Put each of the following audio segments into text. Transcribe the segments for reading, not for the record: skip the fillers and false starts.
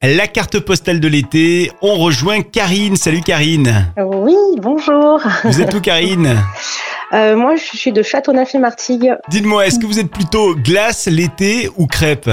La carte postale de l'été, on rejoint Karine. Salut Karine. Oui, bonjour. Vous êtes où Karine? Moi, je suis de Châteauneuf-et-Martigues. Dites-moi, est-ce que vous êtes plutôt glace l'été ou crêpe?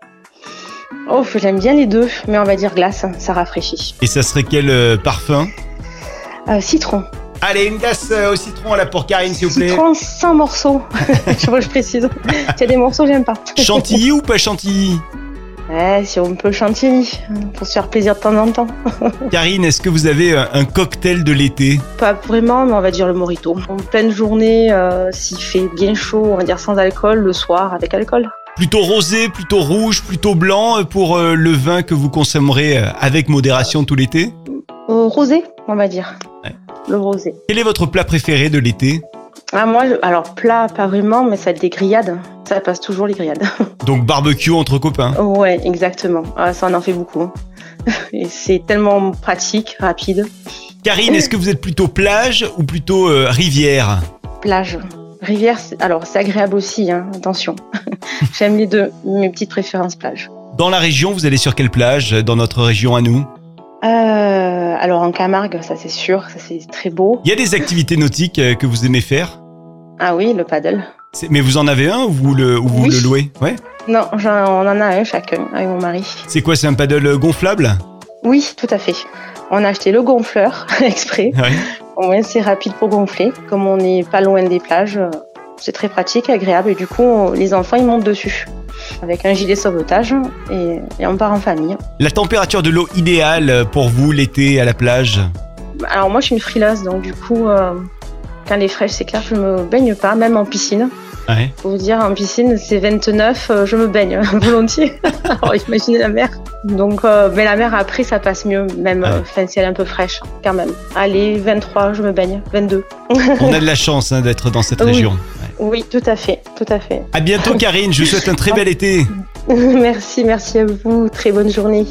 Oh, j'aime bien les deux, mais on va dire glace, ça rafraîchit. Et ça serait quel parfum? Citron. Allez, une glace au citron là pour Karine s'il vous plaît. Citron sans morceaux. Je précise. S'il y a des morceaux, j'aime pas. Chantilly ou pas chantilly? Ouais, si on peut chantilly, pour se faire plaisir de temps en temps. Karine, est-ce que vous avez un cocktail de l'été? Pas vraiment, mais on va dire le mojito. En pleine journée, s'il fait bien chaud, on va dire sans alcool, le soir avec alcool. Plutôt rosé, plutôt rouge, plutôt blanc pour le vin que vous consommerez avec modération tout l'été? Rosé, on va dire. Ouais. Le rosé. Quel est votre plat préféré de l'été? Moi, alors plat, pas vraiment, mais ça va être des grillades. Ça passe toujours les grillades. Donc barbecue entre copains. Ouais, exactement. Ça, on en fait beaucoup. Et c'est tellement pratique, rapide. Karine, est-ce que vous êtes plutôt plage ou plutôt rivière? Plage. Rivière, c'est agréable aussi, hein, attention. J'aime les deux, mes petites préférences plage. Dans la région, vous allez sur quelle plage dans notre région à nous? Alors en Camargue, ça c'est sûr, ça c'est très beau. Il y a des activités nautiques que vous aimez faire? Ah oui, le paddle. Mais vous en avez un ou vous le louez? Ouais. Non, on en a un chacun avec mon mari. C'est quoi, c'est un paddle gonflable? Oui, tout à fait. On a acheté le gonfleur exprès. Ouais. Au moins c'est rapide pour gonfler. Comme on n'est pas loin des plages, c'est très pratique, agréable. Et du coup, les enfants ils montent dessus avec un gilet sauvetage et on part en famille. La température de l'eau idéale pour vous l'été à la plage? Alors moi je suis une frileuse, donc du coup quand elle est fraîche c'est clair que je me baigne pas, même en piscine. Ouais. Faut vous dire, en piscine c'est 29, je me baigne volontiers. Alors imaginez la mer. Donc mais la mer après ça passe mieux, même si elle est un peu fraîche quand même. Allez, 23 je me baigne, 22. On a de la chance d'être dans cette région. Oui, tout à fait, tout à fait. À bientôt Karine, je vous souhaite un très bel été. Merci à vous, très bonne journée.